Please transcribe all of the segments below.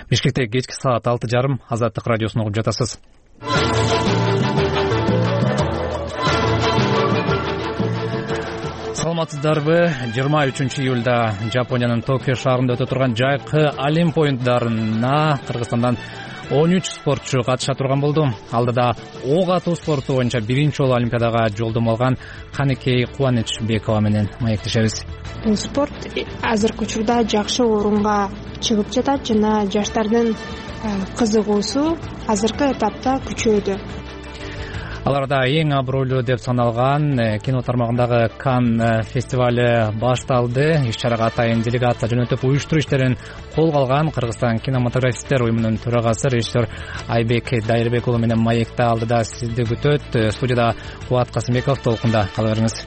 Бишкекте кечки саат 6:30 Азаттык радиосун угуп жатасыз. Саламатсыздарбы? 23 июлда Жапониянын Токио шаарында өтө турган жайкы Олимп оюндарына Кыргызстандан 13 спортчу катыша турган болду. Алдыда ок атуу спорту боюнча биринчи жолу Олимпиадага жолдомо алган Каныкей Кубанычбекова менен маектешебиз. Бул спорт азыркы учурда жакшы орунга чыгып жатат жана жаштардын кызыгуусу азыркы этапта күчөдү. Аларда эң абройлуу деп саналган кино тармагындагы Кан фестиваль башталды. Иш-чарага атайын делегация жөнөтүп уюштуруу иштерин колго алган Кыргызстан кинематографисттер уюмунун төрагасы режиссер Айбек Дайырбек уулу менен маекта алдыда сизди күтөт. Студияда Кубат Касымбеков толкунда кала бериңиз.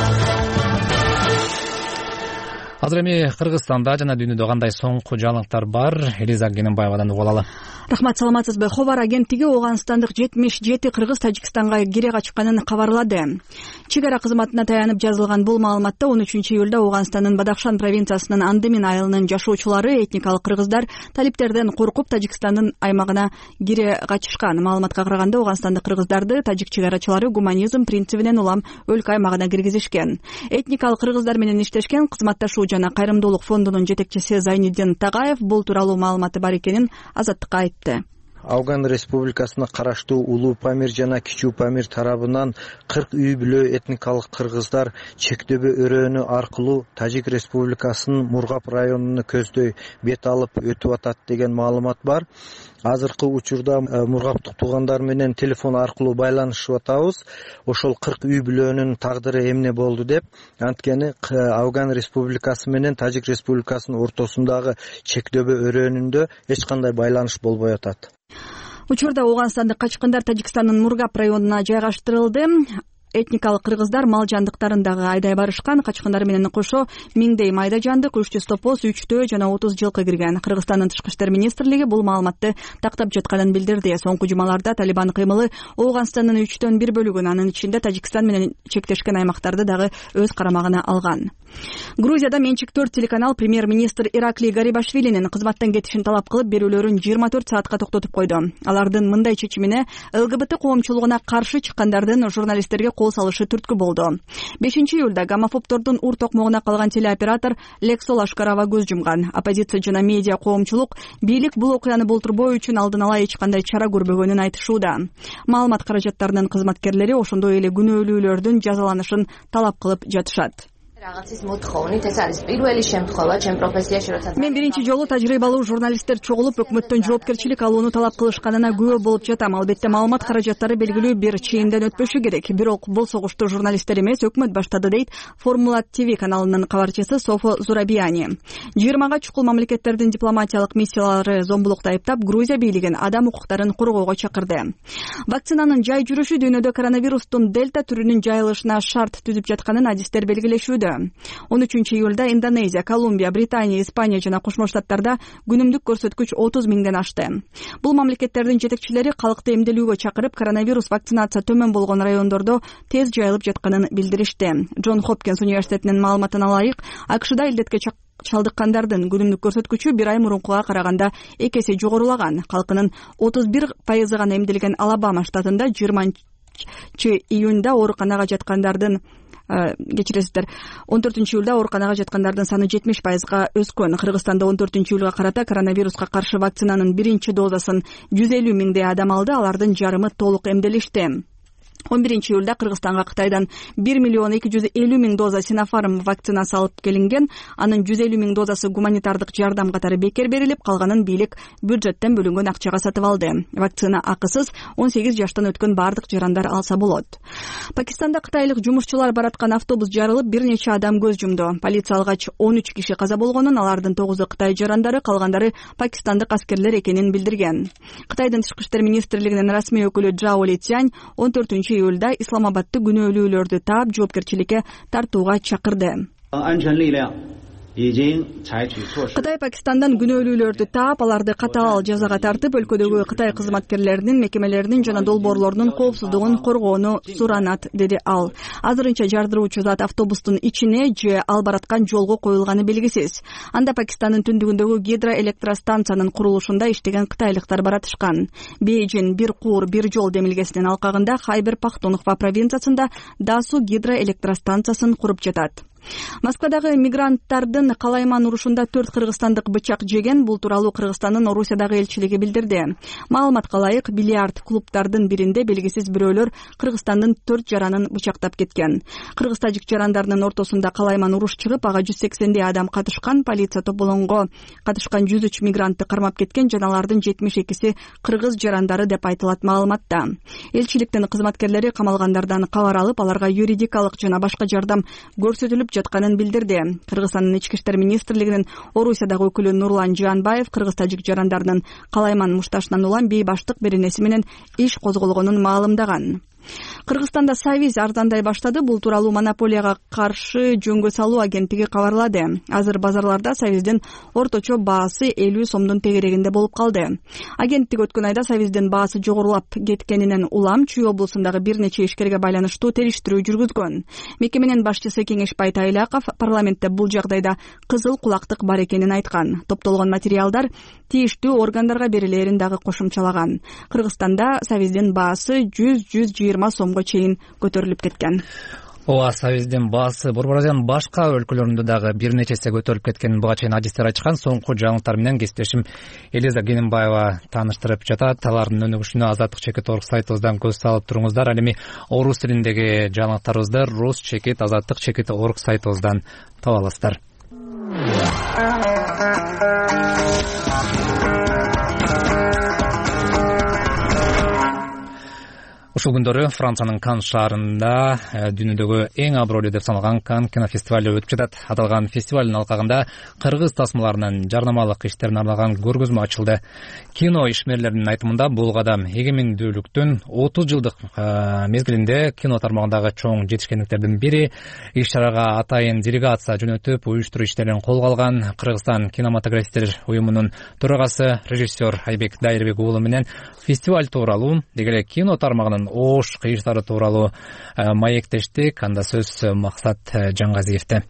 Азыр эми Кыргызстанда жана дүйнөдө кандай соңку жаңылыктар бар? Элиза Генембаевадан угуп алалы. Рахмат, саламатсызбы? Хабар агенттиги Ооганстандык 77 кыргыз Тажикстанга кире качканын кабарлады. Чек ара кызматына таянып жазылган бул маалыматта 13 июлда Ооганстандын Бадахшан провинциясынын Андемин айылынын жашоочулары этникалык кыргыздар талиптерден коркуп Тажикстандын аймагына кире качышкан. Маалыматка караганда Ооганстандык кыргыздарды тажик чек арачылары гуманизм принцибинен улам өлкө аймагына киргизишкен. Этникалык кыргыздар менен иштешкен кызматташуу жана кайрымдуулук фондунун жетекчиси Зайниддин Тагаев бул тууралуу маалыматы бар экенин Азаттыкка айтты. Ауган Республикасына караштуу Улуу Памир жана Кичүү Памир тарабынан 40 үй бүлө этникалык кыргыздар чектөбө өрөөнү аркылуу Тажик Республикасынын Мургап районуна көздөй бет алып өтүп атат деген маалымат бар. Азыркы учурда мургаптык туугандар менен телефон аркылуу байланышып атабыз. Ошол 40 үй бүлөнүн тагдыры эмне болду деп, анткени Ауган Республикасы менен Тажик Республикасынын ортосундагы чектөбө өрөөнүндө эч кандай байланыш болбой атат. Учурда Ооганстандык качкындар Тажикстандын Мургап районуна жайгаштырылды. Этникалык кыргыздар мал жандыктарын дагы айдай барышкан. Качкындар менен кошо миңдей майда жандык, 300 топоз, 3 жана 30 жылкы кирген. Кыргызстандын Тышкы иштер министрлиги бул маалыматты тактап жатканын билдирди. Соңку жумаларда Талибан кыймылы Ооганстандын 3/1 бөлүгүн, анын ичинде Тажикстан менен чектешкен аймактарды дагы өз карамагына алган. Грузияда Менчик-4 телеканал премьер-министр Ираклий Гарибашвилинин кызматтан кетишин талап кылып берүүлөрүн 24 саатка токтотуп койду. Алардын мындай чечимине ЛГБТ коомчулугуна каршы чыккандардын журналисттерге кол салышы түрткү болду. 5 июлда гомофобтордун ур токмогуна калган телеоператор Лексол Ашкарова көз жумган. Оппозиция жана медиа коомчулук бийлик бул окуяны болтурбоо үчүн алдын ала эч кандай чара көрбөгөнүн айтышууда. Маалымат каражаттарынын кызматкерлери ошондой эле күнөөлүүлөрдүн жазаланышын талап кылып жатышат. Мен биринчи жолу тажрыйбалуу журналисттер чогулуп өкмөттөн жоопкерчилик алууну талап кылышканына күбө болуп жатам. Албетте маалымат каражаттары белгилүү бир чейимден өтпөшү керек. Бирок бул согушту журналисттер эмес, өкмөт баштады дейт Формула ТВ каналынын кабарчысы Софо Зурабияни. 20 чукул мамлекеттердин дипломатиялык миссиялары зомбулукта айыптап, Грузия бийлигин адам укуктарын коргоого чакырды. Вакцинанын жай жүрүшү дүйнөдө коронавирустун дельта түрүнүн жайылышына шарт түзүп жатканын адистер белгилешүүдө. 13 июлда Индонезия, Колумбия, Британия, Испания жана Кошмо Штаттарда күнүмдүк көрсөткүч 30 миңден ашты. Бул мамлекеттердин жетекчилери калкты эмделүүгө чакырып, коронавирус вакцинация төмөн болгон райондордо тез жайылып жатканын билдиришти. Джон Хопкинс университетинин маалыматына ылайык, АКШда илдетке чалдыккандардын күнүмдүк көрсөткүчү бир ай мурункуга караганда 2 эсе жогорулаган. Калкынын 31% гана эмделген Алабама штатында 20 июнда ооруканага жаткандардын 14 июлда ооруканага жаткандардын саны 70%га өскөн. Кыргызстанда 14 июлга карата коронавируска каршы вакцинанын биринчи дозасын 150 миңдей адам алды, алардын жарымы толук эмделишти. 11 июлда Кыргызстанга Кытайдан 1,250,000 доза Синофарм вакцинасы алып келинген. Анын 150,000 дозасы гуманитардык жардам катары бекер берилип, калганын бийлик бюджеттен бөлүнгөн акчага сатып алды. Вакцина акысыз 18 жаштан өткөн бардык жарандар алса болот. Пакистанда кытайлык жумушчулар бараткан автобус жарылып, бир нече адам көз жумду. Полиция алгач 13 киши каза болгонун, алардын 9-у Кытай жарандары, калгандары пакистандык аскерлер экенин билдирген. Кытайдын Тышкы иштер министрлигинин расмий өкүлү Джао Литянь 14 июлда Исламабадты күнөөлүүлөрдү таап жоопкерчиликке тартууга чакырды. Кытай Пакистандан күнөөлүүлөрдү таап, аларды катаал жазага тартып, өлкөдөгү Кытай кызматкерлеринин, мекемелеринин жана долбоорлорунун коопсуздугун коргоону суранат, деди ал. Азырынча жардыруучу зат автобустун ичине же ал бараткан жолго коюлганы белгисиз. Анда Пакистандын түндүгүндөгү гидроэлектростанциянын курулушунда иштеген кытайлыктар баратышкан. Бейжин бир куур бир жол демилгесинин алкагында Хайбер Пахтунхва провинциясында Дасу гидроэлектростанциясын куруп жатат. Москвадагы мигранттардын калайман урушунда 4 кыргызстандык бычак жеген. Бул тууралуу Кыргызстандын Орусиядагы элчилиги билдирди. Маалыматка ылайык, бильярд клубтардын биринде белгисиз бирөөлөр Кыргызстандын 4 жаранын бычактап кеткен. Кыргыз-тажик жарандарынын ортосунда калайман уруш чыгып, ага 180 адам катышкан. Полиция тополоңго катышкан 103 мигрантты кармап кеткен, жана алардын 72си кыргыз жарандары деп айтылат маалыматта. Элчиликтин кызматкерлери камалгандардан кабар алып, аларга юридикалык жана башка жардам көрсөтүлүп жатканын билдирди. Кыргызстандын ички иштер министрлигинин Орусиядагы өкүлү Нурлан Жаанбаев кыргыз-тажик жарандарынын калайман мушташынан улам бейбаштык беренеси менен иш козголгонун маалымдаган. Кыргызстанда Савиз арзандай баштады. Бул тууралуу монополияга каршы жөнгө салуу агенттиги кабарлады. Азыр базарларда Савиздин орточо баасы 50 сомдун тегерегинде болуп калды. Агенттик өткөн айда Савиздин баасы жогорулап кеткенинен улам Чүй облусундагы бир нече ишкерге байланыштуу териштирүү жүргүзгөн. Мекеменин башчысы Кеңешбай Тайлаков парламентте бул жагдайда кызыл кулактык бар экенин айткан. Топтолгон материалдар тийиштүү органдарга берилерин дагы кошумчалаган. Кыргызстанда Савиздин баасы 100-120 сомго чейин көтөрүлүп кеткен. Ооба, Савиздин баасы Борбор Азиянын башка өлкөлөрүндө дагы бир нечеси көтөрүлүп кеткенин буга чейин адистер айтышкан. Соңку жаңылыктар менен кесиптешим Элиза Генембаева тааныштырып жатат. Алардын өнүгүшүнө Азаттык чекит орг сайтыбыздан көз салып туруңуздар. Ал эми орус тилиндеги жаңылыктарыбызды Рус чекит Азаттык чекит орг сайтыбыздан таба аласыздар. Ушул күндөрү Франциянын Кан шаарында дүйнөдөгү эң абройлуу деп саналган Кан кинофестивали өтүп жатат. Аталган фестивалдын алкагында кыргыз тасмаларынын жарнамалык иштерине арналган көргөзмө ачылды. Кино ишмерлеринин айтымында бул кадам эгемендүүлүктүн 30 жылдык мезгилинде кино тармагындагы чоң жетишкендиктердин бири. Иш-чарага атайын делегация жөнөтүп, уюштуруу иштерин колго алган Кыргызстан кинематографисттер уюмунун төрагасы режиссер Айбек Дайырбек уулу менен фестиваль тууралуу, деги эле кино тармагынын ош кыйыштары тууралуу маектештик. Анда сөз Максат Жаңгазиевде.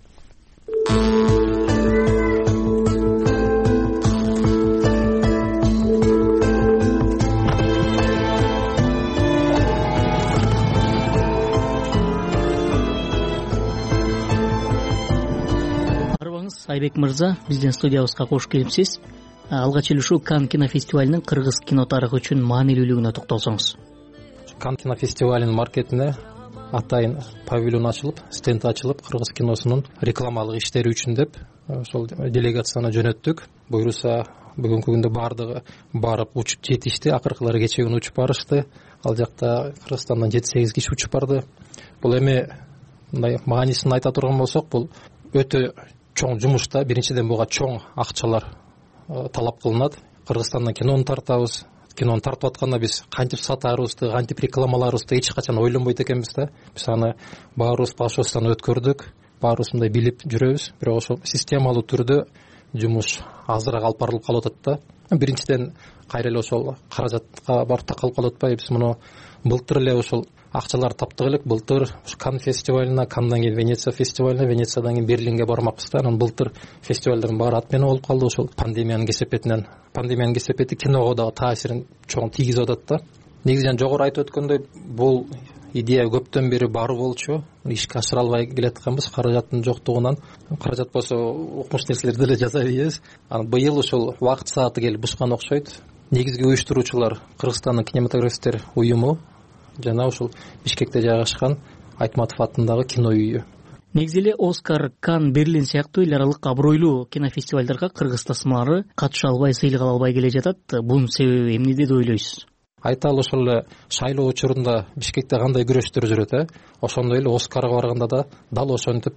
Айбек мырза, биздин студиябызга кош келипсиз. Алгач эле ушул Кан кинофестивалынын кыргыз кино тарыхы үчүн маанилүүлүгүнө токтолсоңуз. Кан кинофестивалынын маркетине атайын павильон ачылып, стенд ачылып, кыргыз киносунун рекламалык иштери үчүн деп ошол делегацияны жөнөттүк. Буйруса бүгүнкү күндө бардыгы барып учуп жетишти. Акыркылары кечээ күнү учуп барышты. Ал жакта Кыргызстандан 7-8 киши учуп барды. Бул эми мындай маанисин айта турган болсок, бул өтө чоң жумуш да. Биринчиден буга чоң акчалар талап кылынат. Кыргызстандан кинону тартабыз. Кинону тартып атканда биз кантип сатарыбызды, кантип рекламаларыбызды эч качан ойлонбойт экенбиз да. Биз аны баарыбыз башыбыздан өткөрдүк, баарыбыз мындай билип жүрөбүз. Бирок ошол системалуу түрдө жумуш азыраак алып барылып калып атат да. Биринчиден кайра эле ошол каражатка барып такалып калып атпайбы. Биз муну былтыр эле ошол акчаларды таптык элек. Былтыр Кан фестивалына, Кандан кийин Венеция фестивалына, Венециядан кийин Берлинге бармакпыз да. Анан былтыр фестивалдардын баары ат менен болуп калды. Ошол пандемиянын кесепетинен. Пандемиянын кесепети киного дагы таасирин чоң тийгизип атат да. Негизинен жогору айтып өткөндөй, бул идея көптөн бери бар болчу. Ишке ашыра албай келатканбыз каражаттын жоктугунан. Каражат болсо укмуш нерселерди деле жасай беребиз. Анан быйыл ошол убакыт сааты келип бушкан окшойт. Негизги уюштуруучулар Кыргызстандын кинематографисттер уюму жана ушул Бишкекте жайгашкан Айтматов атындагы кино үйү. Негизи эле Оскар, Кан, Берлин сыяктуу эл аралык абройлуу кинофестивалдарга кыргыз тасмалары катыша албай, сыйлык ала албай келе жатат. Бунун себеби эмнеде деп ойлойсуз? Айталы ошол эле шайлоо учурунда Бишкекте кандай күрөштөр жүрөт, ошондой эле Оскарга барганда да дал ошентип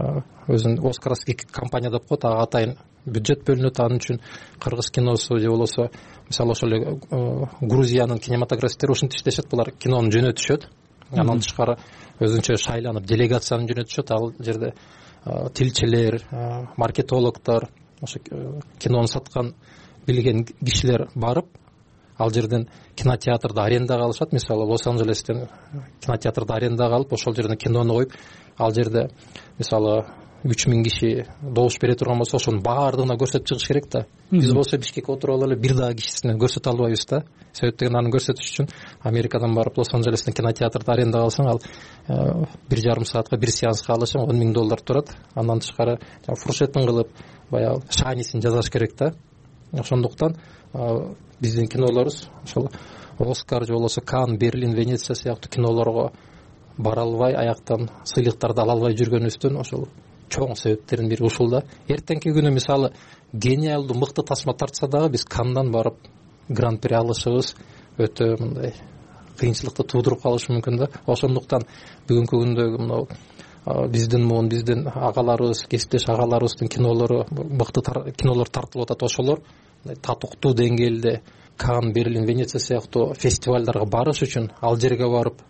өзүнүн Оскаровский компания деп коет, ага атайын бюджет бөлүнөт. Анын үчүн кыргыз киносу же болбосо мисалы ошол эле Грузиянын кинематографисттери ушинтип иштешет. Булар кинону жөнөтүшөт. Андан тышкары өзүнчө шайланып делегацияны жөнөтүшөт. Ал жерде тилчилер, маркетологдор, ошо кинону саткан билген кишилер барып, ал жерден кинотеатрды арендага алышат. Мисалы Лос-Анджелестен кинотеатрды арендага алып, ошол жерден кинону коюп, ал жерде мисалы 3000 киши добуш бере турган болсо, ошонун баардыгына көрсөтүп чыгыш керек да. Биз болсо Бишкекке отуруп алып эле бир дагы кишисине көрсөтө албайбыз да. Себеп деген аны көрсөтүш үчүн Америкадан барып Лос-Анджелестен кинотеатрды арендага алсаң, ал 1,5 саатка бир сеанска алышың $10,000 турат. Андан тышкары фуршетин кылып, баягы шаанисин жасаш керек да. Ошондуктан биздин кинолорубуз ошол Оскар же болбосо Кан, Берлин, Венеция сыяктуу кинолорго бара албай, аяктан сыйлыктарды ала албай жүргөнүбүздүн ошол чоң себептердин бири ушул да. Эртеңки күнү мисалы гениалдуу мыкты тасма тартса дагы биз Кандан барып гран-при алышыбыз өтө мындай кыйынчылыкты туудуруп калышы мүмкүн да. Ошондуктан бүгүнкү күндөгү мынау биздин агаларыбыз, кесиптеш агаларыбыздын кинолору, мыкты кинолор тартылып атат. Ошолор татыктуу деңгээлде Кан, Берлин, Венеция сыяктуу фестивалдарга барыш үчүн, ал жерге барып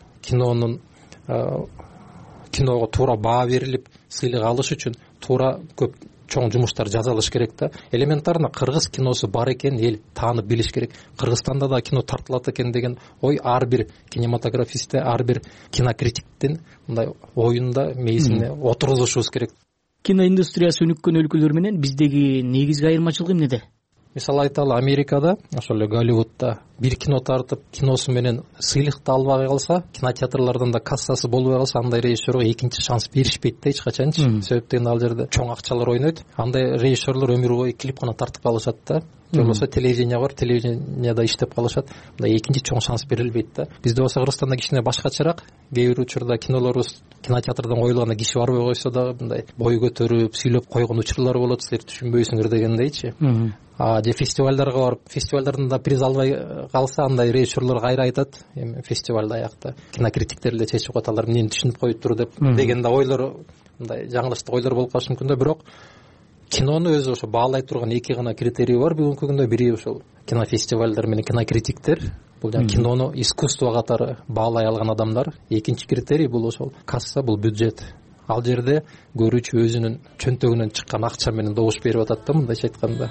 киного туура баа берилип сыйлык алыш үчүн туура көп чоң жумуштар жасалыш керек да. Элементарно кыргыз киносу бар экенин эл таанып билиш керек. Кыргызстанда да кино тартылат экен деген ой ар бир кинематографистте, ар бир кинокритиктин мындай оюнда, мээсине отургузушубуз керек. Киноиндустриясы өнүккөн өлкөлөр менен биздеги негизги айырмачылык эмнеде? Мисалы айталы, Америкада, ошол эле Голливудда бир кино тартып, киносу менен сыйлыкты албай калса, кинотеатрлардан да кассасы болбой калса, андай режиссерго экинчи шанс беришпейт да эч качанчы. Себеп деген ал жерде чоң акчалар ойнойт. Андай режиссерлор өмүр бою клип гана тартып калышат да. Же болбосо телевидение бар, телевидениеда иштеп калышат. Мындай экинчи чоң шанс берилбейт да. Бизде болсо Кыргызстанда кичине башкачараак. Кээ бир учурда кинолорубуз кинотеатрдан коюлганда киши барбай койсо дагы мындай бой көтөрүп, сүйлөп койгон учурлар болот, силер түшүнбөйсүңөр дегендейчи. Же фестивалдарга барып, фестивалдардан да приз албай калса, андай режиссерлор кайра айтат, эми фестивалда аякта кинокритиктер эле чечип коет, алар эмнени түшүнүп коюптур деп деген да ойлор, мындай жаңылыштык ойлор болуп калышы мүмкүн да. Бирок кинону өзү ошо баалай турган эки гана критерий бар бүгүнкү күндө. Бири ошол кинофестивалдар менен кинокритиктер, бул жана кинону искусство катары баалай алган адамдар. Экинчи критерий бул ошол касса, бул бюджет. Ал жерде көрүүчү өзүнүн чөнтөгүнөн чыккан акча менен добуш берип атат да, мындайча айтканда.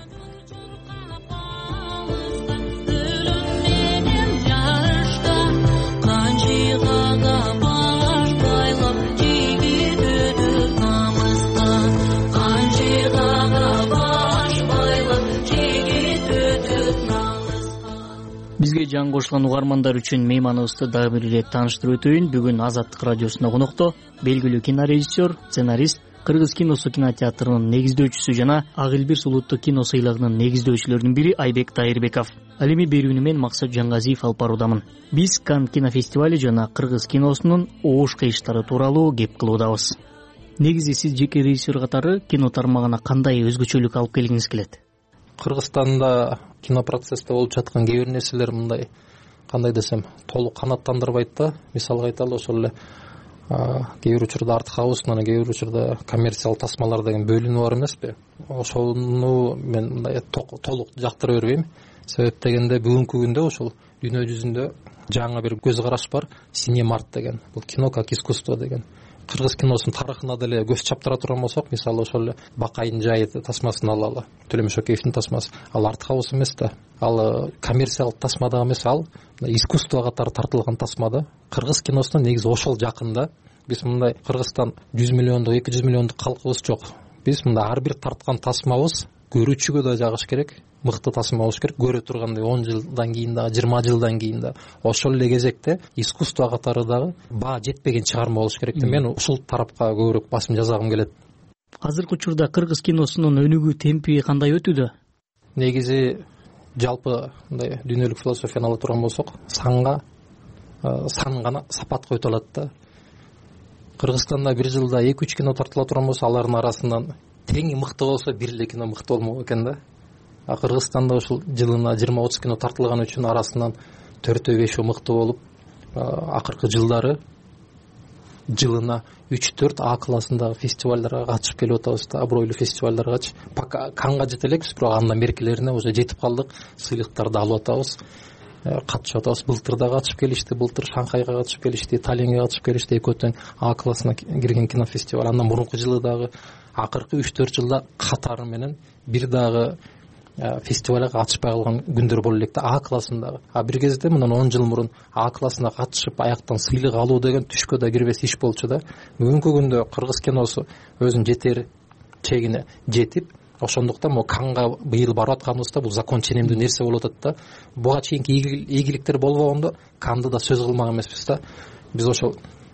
Бизге жан кошулган угармандар үчүн мейманыбызды дагы бир ирет тааныштырып өтөйүн. Бүгүн Азаттык радиосунда конокто белгилүү кинорежиссер, сценарист, Кыргыз киносу кинотеатрынын негиздөөчүсү жана Ак Элбирс улуттук кино сыйлыгынын негиздөөчүлөрүнүн бири Айбек Тайырбеков. Ал эми берүүнү мен Максат Жангазиев алып баруудамын. Биз Кан кинофестивали жана кыргыз киносунун оош кыйыштары тууралуу кеп кылуудабыз. Негизи сиз жеке режиссер катары кино тармагына кандай өзгөчөлүк алып келгиңиз келет? Кыргызстанда кино процессте болуп жаткан кээ бир нерселер мындай, кандай десем, толук канааттандырбайт да. Мисалга айталы, ошол эле кээ бир учурда артхаус, анан кээ бир учурда коммерциялык тасмалар деген бөлүнүү бар эмеспи? Ошону мен мындай толук жактыра бербейм. Себеп дегенде бүгүнкү күндө ошол дүйнө жүзүндө жаңы бир көз караш бар, Cinemark деген. Бул кино как искусство деген. Кыргыз киносунун тарыхына деле көз чаптыра турган болсок, мисалы ошол эле Бакайдын жайы тасмасын алалы, Төлөм Шөкеевдин тасмасы. Ал артхаус эмес да. Ал коммерциялык тасма да эмес, ал искусство катары тартылган тасма да. Кыргыз киносуна негизи ошол жакын да. Биз мындай Кыргызстан 100 миллиондук, 200 миллиондук калкыбыз жок. Биз мындай ар бир тарткан тасмабыз көрүүчүгө да жагыш керек, мыкты тасма болуш керек. Көрө тургандай 10 жылдан кийин да, 20 жылдан кийин да ошол эле кезекте искусство катары дагы баа жетпеген чыгарма болуш керек. Мен ушул тарапка көбүрөөк басым жасагым келет. Азыркы учурда кыргыз киносунун өнүгүү темпи кандай өтүүдө? Негизи жалпы мындай дүйнөлүк философияны ала турган болсок, сан гана сапатка өтө алат да. Кыргызстанда бир жылда 2-3 кино тартыла турган болсо, алардын арасынан тең мыкты болсо бир эле кино мыкты болмок экен да. Кыргызстанда ушул жылына 20-30 кино тартылган үчүн арасынан 4-5 мыкты болуп, акыркы жылдары жылына 3-4 А классындагы фестивалдарга катышып келип атабыз да, абройлуу фестивалдаргачы. Пока Канга жете элекпиз, бирок андан беркилерине уже жетип калдык, сыйлыктарды алып атабыз. катышып атабыз. Былтыр да катышып келишти, былтыр Шанхайга катышып келишти, Таллинге катышып келишти, экөө тең А классына кирген кинофестиваль. Андан мурунку жылы дагы акыркы 3-4 жылда катары менен бир дагы фестивалга катышпай калган күндөр боло элек да А классындагы. Бир кезде мындан 10 жыл мурун А классына катышып аяктан сыйлык алуу деген түшкө да кирбес иш болчу да. Бүгүнкү күндө кыргыз киносу өзүнүн жетер чегине жетип, ошондуктан могу Канга быйыл барып атканыбызда бул закон ченемдүү нерсе болуп атат да. Буга чейинки ийгиликтер болбогондо Канды да сөз кылмак эмеспиз да. Биз ошол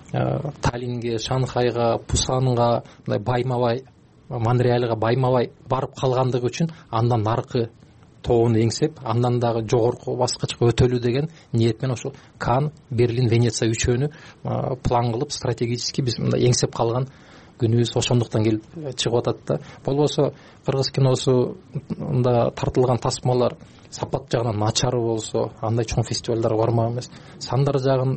Таллинге, Шанхайга, Пусанга, мындай байма-бай, Монреальга байма-бай барып калгандыгы үчүн андан наркы тобун эңсеп, андан дагы жогорку баскычка өтөлүү деген ниет менен ошол Кан, Берлин, Венеция үчөөнү план кылып стратегически биз мындай эңсеп калган күнүбүз ошондуктан келип чыгып атат да. Болбосо кыргыз киносунда тартылган тасмалар сапат жагынан начары болсо, андай чоң фестивалдарга бармак эмес. Сандар жагын,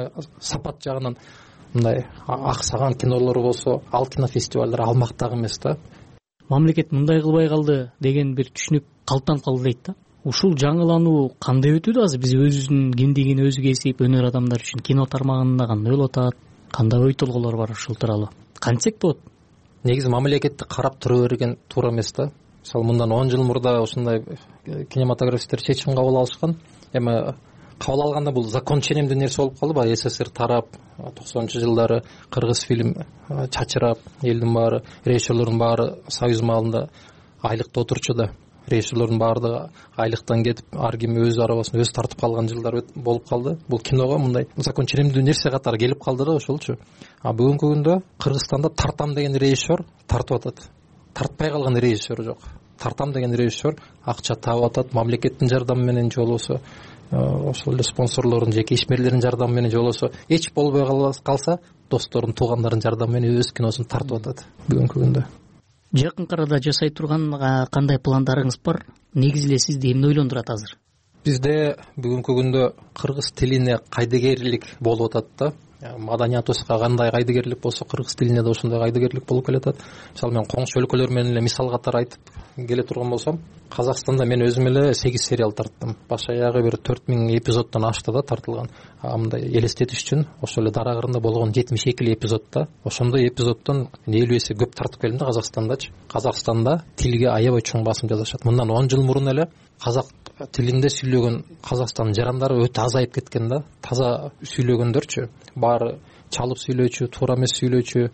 сапат жагынан мындай аксаган кинолор болсо, ал кинофестивалдар алмактагы эмес да. Мамлекет мындай кылбай калды деген бир түшүнүк калыптанып калды дейт да. Ушул жаңылануу кандай өтүүдө азыр биз өзүбүздүн кимдигин өзү кесип, өнөр адамдары үчүн кино тармагында кандай болуп атат, кандай ой толгоолор бар ушул тууралуу кантсек болот? Негизи мамлекетти карап тура берген туура эмес да. Мисалы мындан 10 жыл мурда ушундай кинематографисттер чечим кабыл алышкан. Эми кабыл алганда бул закон ченемдүү нерсе болуп калды. Баягы СССР тарап 90-жылдары кыргыз фильм чачырап, элдин баары, режиссерлордун баары союз маалында айлыкта отурчу да. Режиссерлордун баардыгы айлыктан кетип, ар ким өз арабасын өзү тартып калган жылдар болуп калды. Бул киного мындай закон ченемдүү нерсе катары келип калды да ошолчу. Бүгүнкү күндө Кыргызстанда тартам деген режиссер тартып атат. Тартпай калган режиссер жок. Тартам деген режиссер акча таап атат, мамлекеттин жардамы менен же болбосо ошол эле спонсорлордун, жеке ишмерлердин жардамы менен же болбосо эч болбой калса достордун, туугандардын жардамы менен өз киносун тартып атат бүгүнкү күндө. Жакын арада жасай турган кандай пландарыңыз бар? Негизи эле сизди эмне ойлондурат азыр? Бизде бүгүнкү күндө кыргыз тилине кайдыгерлик болуп атат да. Маданиятыбызга кандай кайдыгерлик болсо, кыргыз тилине да ошондой кайдыгерлик болуп келатат. Мисалы мен коңшу өлкөлөр менен эле мисал катары айтып келе турган болсом, Казакстанда мен өзүм эле 8 сериал тарттым. Баш аягы бир 4000 эпизоддон ашты да тартылган. Мындай элестетиш үчүн ошол эле Дарагырында болгон 72 эпизодда, ошондой эпизоддон 50 эсе көп тартып келдим да Казакстандачы. Казакстанда тилге аябай чоң басым жасашат. Мындан 10 жыл мурун эле казак тилинде сүйлөгөн Казакстандын жарандары өтө азайып кеткен да. Таза сүйлөгөндөрчү, баары чалып сүйлөөчү, туура эмес сүйлөөчү,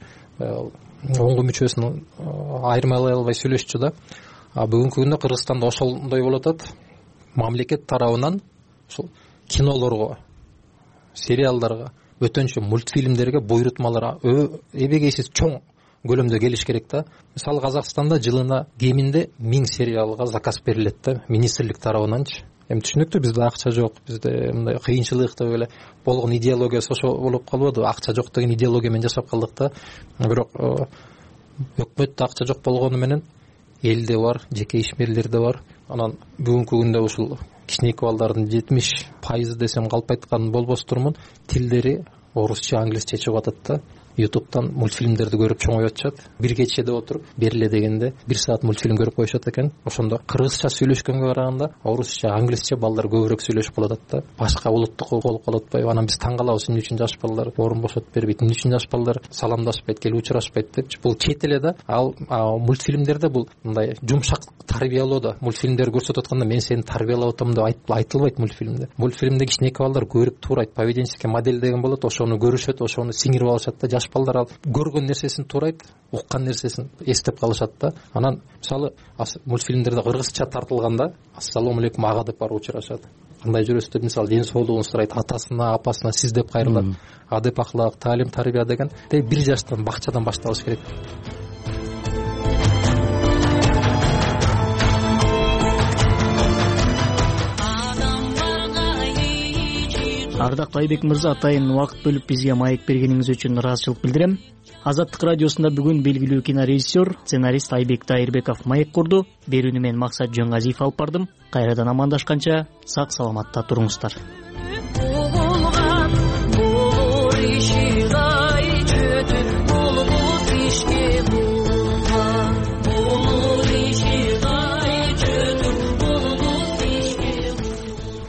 оңгу мүчөсүн айырмалай албай сүйлөшчү да. Бүгүнкү күндө Кыргызстанда ошондой болуп атат. Мамлекет тарабынан ошол кинолорго, сериалдарга, өтөнчү мультфильмдерге буйрутмалар эбегейсиз чоң көлөмдө келиш керек да. Мисалы Казакстанда жылына кеминде 1000 сериалга заказ берилет да, министрлик тарабынанчы. Эми түшүнүктүү, бизде акча жок, бизде мындай кыйынчылык деп эле болгон идеологиясы ошо болуп калбады. Акча жок деген идеология менен жашап калдык да. Бирок өкмөттө акча жок болгону менен элде бар, жеке ишмерлерде бар. Анан бүгүнкү күндө ушул кичинекей балдардын 70% десем калп айткан болбостурмун, тилдери орусча, англисче чыгып атат да. YouTube'дан мультфильмдерди көрүп чоңоюп атышат. Бир кечеде отуруп бериле дегенде 1 саат мультфильм көрүп коюшат экен. Ошондо кыргызча сүйлөшкөнгө караганда орусча, англисче балдар көбүрөөк сүйлөшүп калат да. Башка улуттук болуп калып атпайбы? Анан биз таң калабыз, эмне үчүн жаш балдар орун бошотуп бербейт, эмне үчүн жаш балдар саламдашпайт, келип учурашпайт депчи. Бул чет эле да. Ал мультфильмдерде бул мындай жумшак тарбиялоодо, мультфильмдер көрсөтүп атканда мен сени тарбиялап атам деп айтылбайт мультфильмде. Мультфильмде кичинекей балдар көрүп туурайт, поведенческий модель деген болот, ошону көрүшөт, ошону сиңирип алышат да. Жаш балдар ал көргөн нерсесин туурайт, уккан нерсесин эстеп калышат да. Анан мисалы мультфильмдерде кыргызча тартылганда ассалому алейкум ага деп барып учурашат. Кандай жүрөсүз деп мисалы ден соолугун сурайт, атасына, апасына сиз деп кайрылат. Адеп ахлак, таалим, тарбия деген 1 жаштан бакчадан баштабыз керек. Ардактуу Айбек мырза, атайын убакыт бөлүп бизге маек бергениңиз үчүн ыраазычылык билдирем. Азаттык радиосунда бүгүн белгилүү кинорежиссер, сценарист Айбек Тайырбеков маек курду. Берүүнү мен Максат Жоңгазиев алып бардым. Кайрадан амандашканча сак саламатта туруңуздар.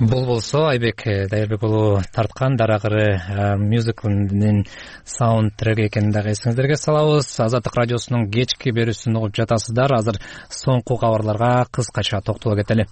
Бул болсо Айбек Дайырбек уулу тарткан Даракыры мюзиклинин саундтреги экенин дагы эсиңиздерге салабыз. Азаттык радиосунун кечки берүүсүн угуп жатасыздар. Азыр соңку кабарларга кыскача токтоло кетели.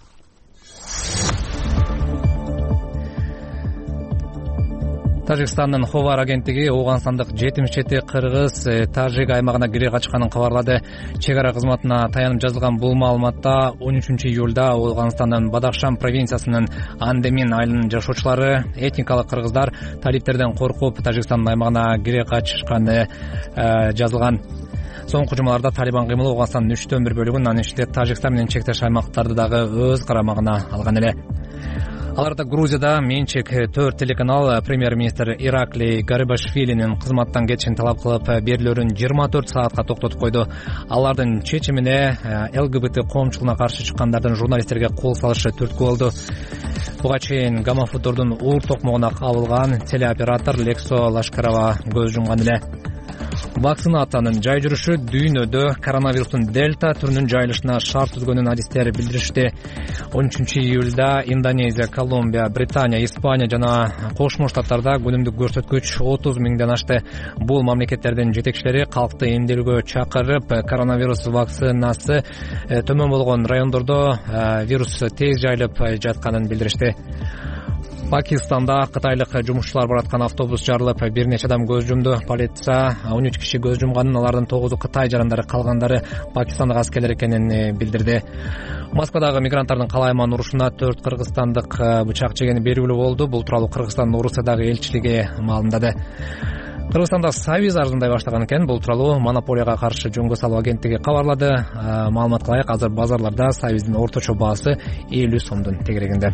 Тажикстандын Ховар агенттиги Ооганстандык 77 кыргыз Тажик аймагына кире качканын кабарлады. Чек ара кызматына таянып жазылган бул маалыматта 13 июлда Ооганстандын Бадахшан провинциясынын Андемин айылынын жашоочулары этникалык кыргыздар талиптерден коркуп Тажикстандын аймагына кире качышканы жазылган. Соңку жумаларда Талибан кыймылы Ооганстандын 1/3 бөлүгүн, анын ичинде Тажикстан менен чектеш аймактарды дагы өз карамагына алган эле. Аларда Грузияда менчик 4 телеканал премьер-министр Ираклий Гарибашвилинин кызматтан кетишин талап кылып берүүлөрүн 24 саатка токтотуп койду. Алардын чечимине ЛГБТ коомчулугуна каршы чыккандардын журналисттерге кол салышы түрткү болду. Буга чейин Гамафутордун уур токмогуна кабылган телеоператор Лексо Лашкарова көз жумган эле. Вакцинациянын жай жүрүшү дүйнөдө коронавирустун дельта түрүнүн жайылышына шарт түзгөнүн адистери билдиришти. 13 июлда Индонезия, Колумбия, Британия, Испания жана Кошмо Штаттарда күнүмдүк көрсөткүч 30 миңден ашты. Бул мамлекеттердин жетекчилери калкты эмделүүгө чакырып, коронавирус вакцинасы төмөн болгон райондордо вирус тез жайылып жатканын билдиришти. Пакистанда кытайлык жумушчулар бараткан автобус жарылып, бир нече адам көз жумду. Полиция 13 киши көз жумганын, алардын 9-у Кытай жарандары, калгандары пакистандык аскерлер экенин билдирди. Москвадагы мигранттардын калайман урушуна 4 кыргызстандык бычак жегени белгилүү болду. Бул тууралуу Кыргызстандын Орусиядагы элчилиги маалымдады. Кыргызстанда Союз арзандай баштаган экен. Бул тууралуу монополияга каршы жөнгө салуу агенттиги кабарлады. Маалыматка ылайык, азыр базарларда Союздун орточо баасы 50 сомдун тегерегинде.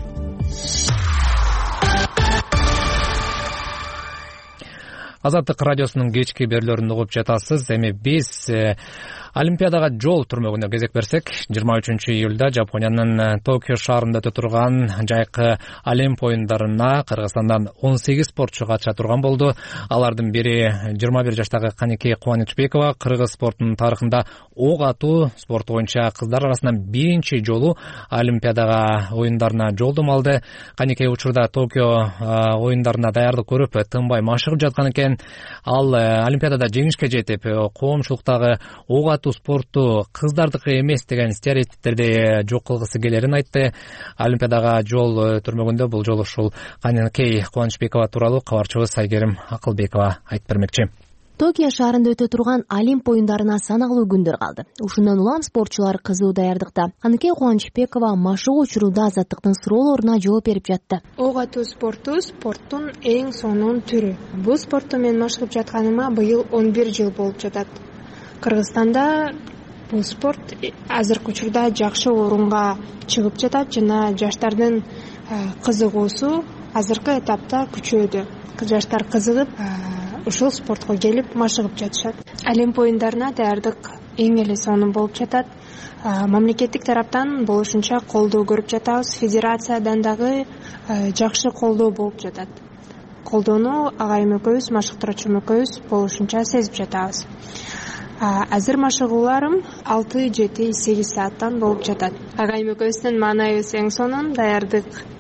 Азаттык радиосунун кечки берүүлөрүн угуп жатасыз. Эми биз Олимпиадага жол түрмөгүнө кезек берсек, 23 июлда Жапониянын Токио шаарында өтө турган жайкы Олимп оюндарына Кыргызстандан 18 спортчу катыша турган болду. Алардын бири 21 жаштагы Каникей Кубанычбекова, кыргыз спортунун тарыхында ок атуу спорту боюнча кыздар арасынан биринчи жолу Олимпиадага оюндарына жолдом алды. Каникей учурда Токио оюндарына даярдык көрүп, тынбай машыгып жаткан экен. Ал Олимпиадада жеңишке жетип, коомчулуктагы ок атуу спорту кыздардыкы эмес деген стереотиптерди жок кылгысы келерин айтты. Олимпиадага жол түрмөгүндө бул жолу ушул Каникей Кубанычбекова тууралуу кабарчыбыз Айгерим Акылбекова айтып бермекчи. Токио шаарында өтө турган Олимп оюндарына саналуу күндөр калды. Ушундан улам спортчулар кызуу даярдыкта. Каникей Кубанычбекова машыгуу учурунда Азаттыктын суроолоруна жооп берип жатты. Ок атуу спорттун эң сонун түрү. Бул спортто мен машыгып жатканыма быйыл 11 жыл болуп жатат. Кыргызстанда бул спорт азыркы учурда жакшы орунга чыгып жатат жана жаштардын кызыгуусу азыркы этапта күчөдү. Жаштар кызыгып ушул спортко келип машыгып жатышат. Олимп оюндарына даярдык эң эле сонун болуп жатат. Мамлекеттик тараптан болушунча колдоо көрүп жатабыз. Федерациядан дагы жакшы колдоо болуп жатат. Колдоону агайым экөөбүз, машыктыруучум экөөбүз болушунча сезип жатабыз. Азыр машыгууларым 6-7-8 сааттан болуп жатат. Агайым экөөбүздүн маанайыбыз эң сонун, даярдык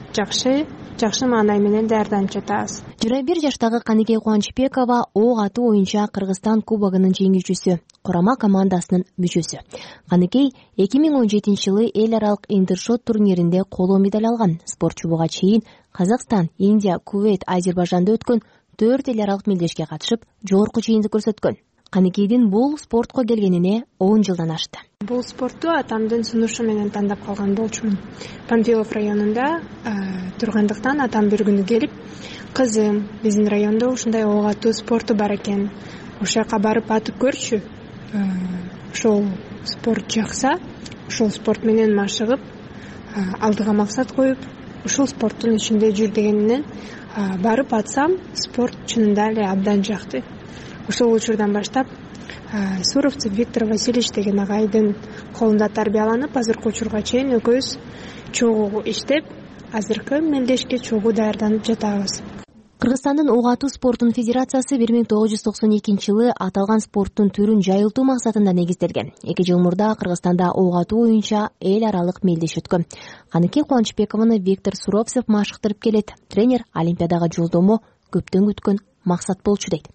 жакшы маанай менен даярданып жатабыз. 21 жаштагы Каникей Кубанычбекова ок атуу боюнча Кыргызстан кубогунун жеңүүчүсү, курама командасынын мүчөсү. Каникей 2017 жылы эл аралык интершот турниринде коло медаль алган. Спортчу буга чейин Казакстан, Индия, Кувейт, Азербайжанда өткөн 4 эл аралык мелдешке катышып, жогорку чейиндик көрсөткөн. Каникейдин бул спортко келгенине 10 жылдан ашты. Бул спортту атамдын сунушу менен тандап калган болчумун. Панфилов районунда тургандыктан атам бир күнү келип, кызым, биздин райондо ушундай ок атуу спорту бар экен. Ошол жака барып атып көрчү. Ошол спорт жакса, ошол спорт менен машыгып, алдыга максат коюп, ушул спорттун ичинде жүр дегенинен барып атсам, спорт чынында эле абдан жакты. Ошол учурдан баштап Суровцев Виктор Васильевич деген агайдын колунда тарбияланып, азыркы учурга чейин экөөбүз чогуу иштеп, азыркы мелдешке чогуу даярданып жатабыз. Кыргызстандын ок атуу спортунун федерациясы 1992-жылы аталган спорттун түрүн жайылтуу максатында негизделген. 2 жыл мурда Кыргызстанда ок атуу боюнча эл аралык мелдеш өткөн. Каныкей Кубанычбекованы Виктор Суровцев машыктырып келет. Тренер Олимпиадага жолдомо көптөн күткөн максат болчу дейт.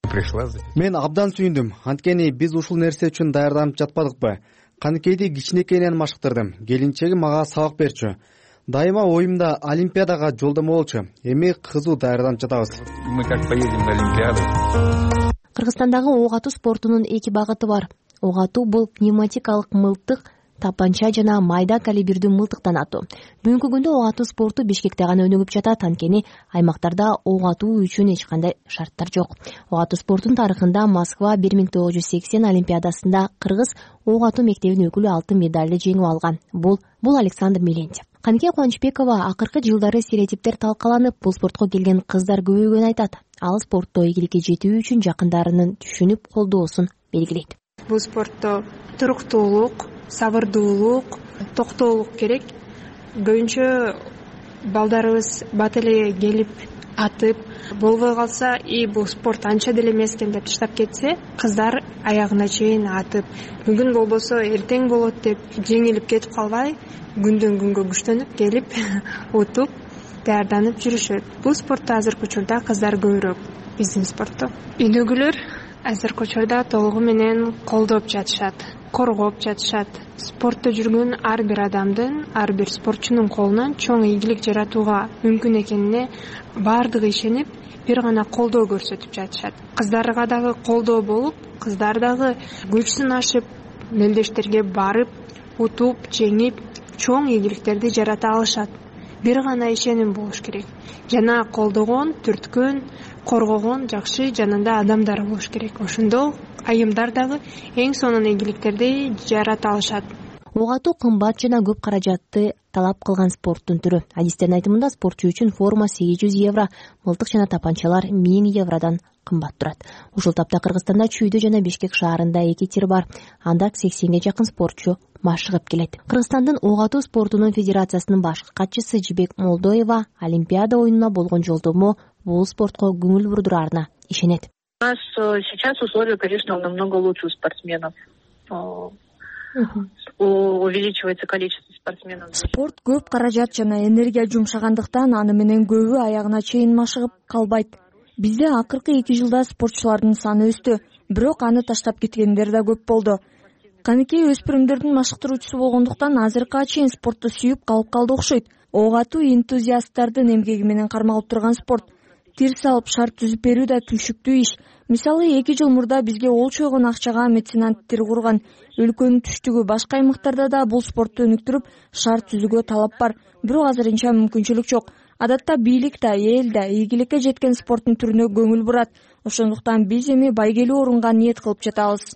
Мен абдан сүйүндүм. Анткени биз ушул нерсе үчүн даярданып жатпадыкпы? Каныкейди кичинекейинен машыктырдым. Келинчеги мага сабак берчү. Дайыма оюмда Олимпиадага жолдомо болчу. Эми кызуу даярданып жатабыз. Мы как поедем на Олимпиаду. Кыргызстандагы ок атуу спортунун 2 багыты бар. Ок атуу бул пневматикалык мылтык, тапанча жана майда калибрдүү мылтыктан атуу. Бүгүнкү күндө ок атуу спорту Бишкекте гана өнүгүп жатат, анткени аймактарда ок атуу үчүн эч кандай шарттар жок. Ок атуу спортунун тарыхында Москва 1980 Олимпиадасында кыргыз ок атуу мектебинин өкүлү алтын медалды жеңип алган. Бул Александр Милентьев. Каныкей Кубанычбекова акыркы жылдары стереотиптер талкаланып, бул спортко келген кыздар көбөйгөнүн айтат. Ал спортто ийгиликке жетүү үчүн жакындарынын түшүнүп колдоосун белгилейт. Бул спортто туруктуулук, сабырдуулук, токтоолук керек. Көбүнчө балдарыбыз бат эле келип атып, болбой калса бул спорт анча деле эмес экен деп таштап кетсе, кыздар аягына чейин атып, бүгүн болбосо эртең болот деп жеңилип кетип калбай, күндөн күнгө күчтөнүп келип утуп, даярданып жүрүшөт. Бул спортто азыркы учурда кыздар көбүрөөк биздин спортто. Үйдөгүлөр азыркы учурда толугу менен колдоп жатышат, коргоп жатышат. Спортто жүргөн ар бир адамдын, ар бир спортчунун колунан чоң ийгилик жаратууга мүмкүн экенине баардыгы ишенип, бир гана колдоо көрсөтүп жатышат. Кыздарга дагы колдоо болуп, кыздар дагы күч сынашып, мелдештерге барып, утуп, жеңип, чоң ийгиликтерди жарата алышат. Бир гана ишеним болуш керек. Жана колдогон, түрткөн, коргогон жакшы жанында адамдар болуш керек. Ошондо айымдар дагы эң сонун ийгиликтерди жарата алышат. Ок атуу кымбат жана көп каражатты талап кылган спорттун түрү. Адистердин айтымында спортчу үчүн форма 800 евро, мылтык жана тапанчалар 1000 евродан кымбат турат. Ушул тапта Кыргызстанда Чүйдө жана Бишкек шаарында 2 тир бар. Анда 80ге жакын спортчу машыгып келет. Кыргызстандын ок атуу спортунун федерациясынын башкы катчысы Жибек Молдоева Олимпиада оюнуна болгон жолдомо бул спортко көңүл бурдурарына ишенет. У нас сейчас условия, конечно, намного лучше у спортсменов. Увеличивается количество спортсменов. Спорт көп каражат жана энергия жумшагандыктан аны менен көбү аягына чейин машыгып калбайт. Бизде акыркы 2 жылда спортчулардын саны өстү, бирок аны таштап кеткендер да көп болду. Каныкей өспүрүмдөрдүн машыктыруучусу болгондуктан азыркыга чейин спорту сүйүп калып калды окшойт. Ок атуу энтузиасттардын эмгеги менен кармалып турган спорт. Тир салып шарт түзүп берүү да түйшүктүү иш. Мисалы 2 жыл мурда бизге олчойгон акчага меценаттер курган. Өлкөнүн түштүгү башка аймактарда да бул спорту өнүктүрүп, шарт түзүүгө талап бар. Бирок азырынча мүмкүнчүлүк жок. Адатта бийлик да, эл да ийгиликке жеткен спорттун түрүнө көңүл бурат. Ошондуктан биз эми байгелүү орунга ниет кылып жатабыз.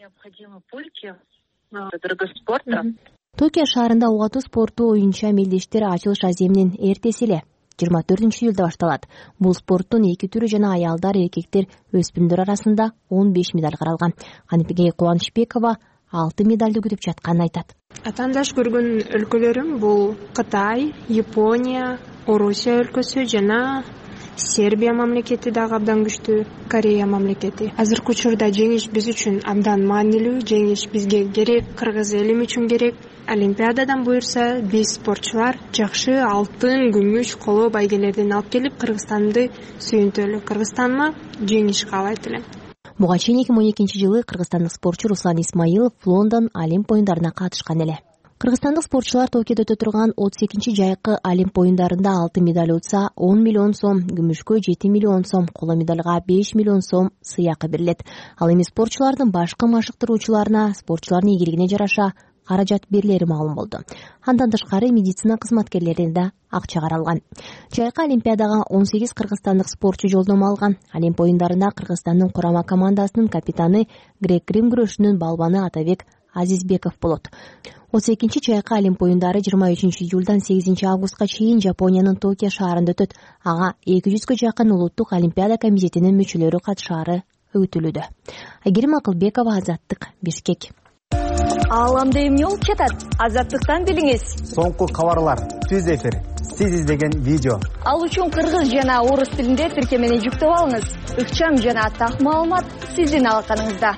Токио шаарында ок атуу спорту оюнча мелдештер ачылыш аземинин эртеси эле 24-июлда башталат. Бул спорттун 2 түрү жана аялдар, эркектер, өспүрүмдөр арасында 15 медаль каралган. Каныкей Кубанычбекова 6 медалды күтүп жатканын айтат. Атаандаш көргөн өлкөлөрүм бул Кытай, Япония, Орусия өлкөсү жана Сербия мамлекети дагы абдан күчтүү, Корея мамлекети. Азыркы учурда жеңиш биз үчүн абдан маанилүү, жеңиш бизге керек, кыргыз элим үчүн керек. Олимпиададан буюрса, биз спортчулар жакшы алтын, күмүш, коло байгелерден алып келип Кыргызстанды сүйүнтөлү. Кыргызстанга жеңиш каалайт элем. Буга чейин 2012-жылы кыргызстандык спортчу Руслан Исмаилов Лондон Олимп оюндарына катышкан эле. Кыргызстандык спортчулар Токиодо өтө турган 32-чи жайкы Олимп оюндарында алтын медаль утса 10 миллион сом, күмүшкө 7 миллион сом, коло медальга 5 миллион сом сыйакы берилет. Ал эми спортчулардын башкы машыктыруучуларына спортчулардын ийгилигине жараша каражат берилери маалым болду. Андан тышкары медицина кызматкерлерине да акча каралган. Жайкы Олимпиадага 18 кыргызстандык спортчу жолдомо алган. Олимп оюндарында Кыргызстандын курама командасынын капитаны грек-рим күрөшүнүн балбаны Атабек Азизбеков болот. 32-чи жайкы Олимп оюндары 23-июлдан 8-августка чейин Жапониянын Токио шаарында өтөт. Ага 200гө жакын улуттук олимпиада комитетинин мүчөлөрү катышаары күтүлүүдө. Айгерим Акылбекова, Азаттык, Бишкек. Ааламда эмне болуп жатат? Азаттыктан билиңиз. Соңку кабарлар түз эфир сиз издеген видео. Ал үчүн кыргыз жана орус тилинде тиркемени жүктөп алыңыз. Ыкчам жана так маалымат сиздин алаканыңызда.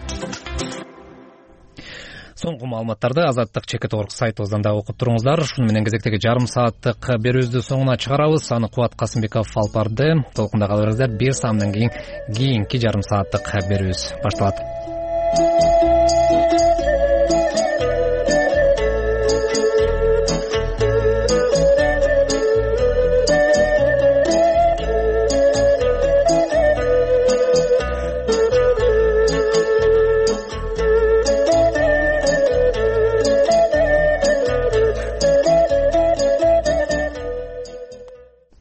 Соңку маалыматтарды Азаттык ЧК.org сайтыбыздан да окуп туруңуздар. Ушуну менен кезектеги жарым сааттык берүүбүздү соңуна чыгарабыз. Аны Кубат Касымбеков алып барды. Толкунда кала бериңиздер. 1 саамдан кийинки жарым сааттык берүүбүз башталат.